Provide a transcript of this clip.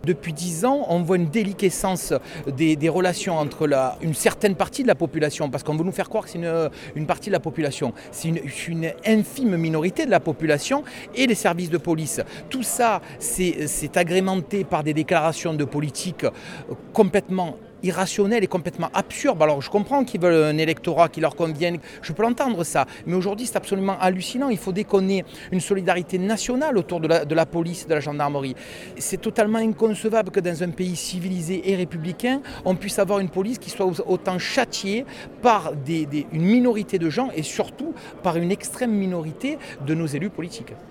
Depuis 10 ans, on voit une déliquescence des relations entre une certaine partie de la population, parce qu'on veut nous faire croire que c'est une partie de la population. C'est une infime minorité de la population et les services de police. Tout ça, c'est agrémenté par des déclarations de politique complètement irrationnel et complètement absurde. Alors je comprends qu'ils veulent un électorat qui leur convienne, je peux l'entendre ça, mais aujourd'hui c'est absolument hallucinant. Il faut déconner une solidarité nationale autour de la police, de la gendarmerie. C'est totalement inconcevable que dans un pays civilisé et républicain, on puisse avoir une police qui soit autant châtiée par une minorité de gens et surtout par une extrême minorité de nos élus politiques.